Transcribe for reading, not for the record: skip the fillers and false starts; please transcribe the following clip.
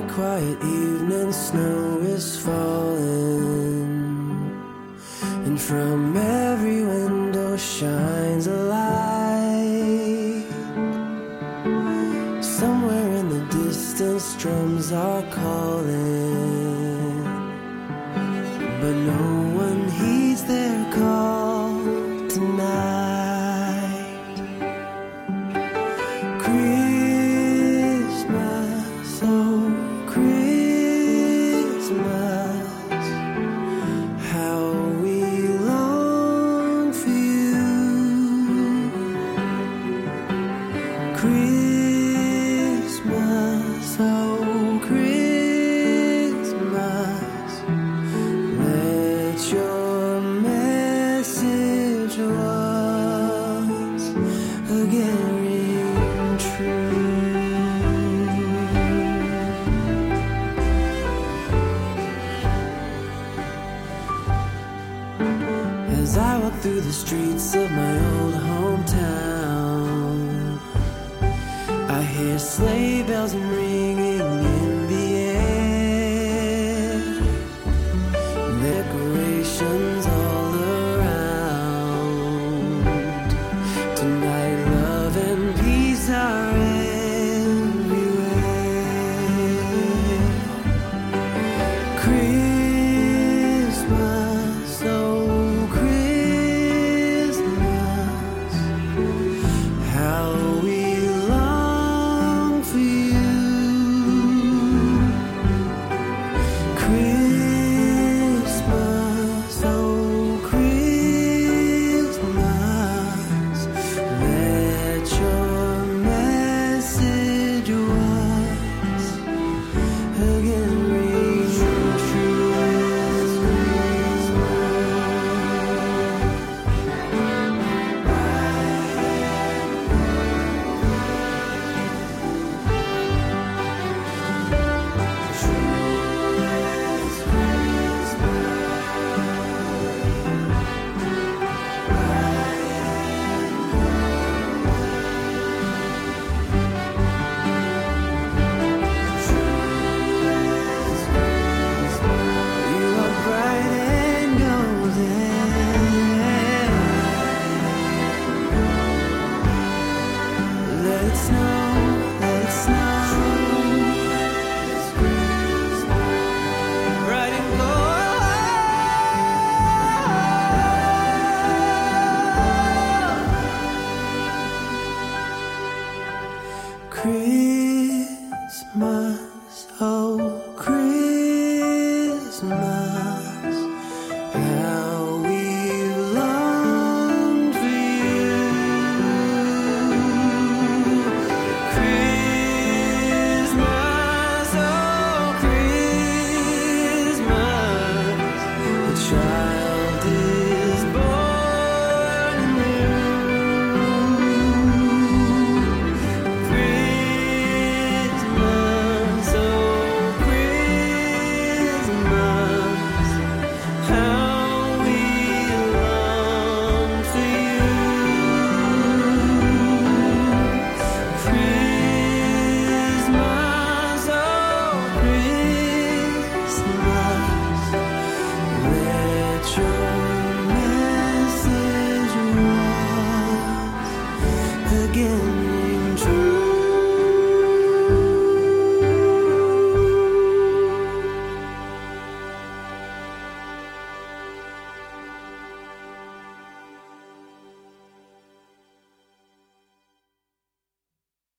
quiet evening, snow is falling, and from every window shines a light. Somewhere in the distance drums are calling, but no one heeds their call tonight. Christmas, oh Christmas, how we long for you. Christmas, oh Christmas, let your message once again ring true. As I walk through the streets of my old hometown, I hear sleigh bells ringing in the air, decorations all around. Tonight love and peace are everywhere. Christmas, oh Christmas, how we long for you. Christmas,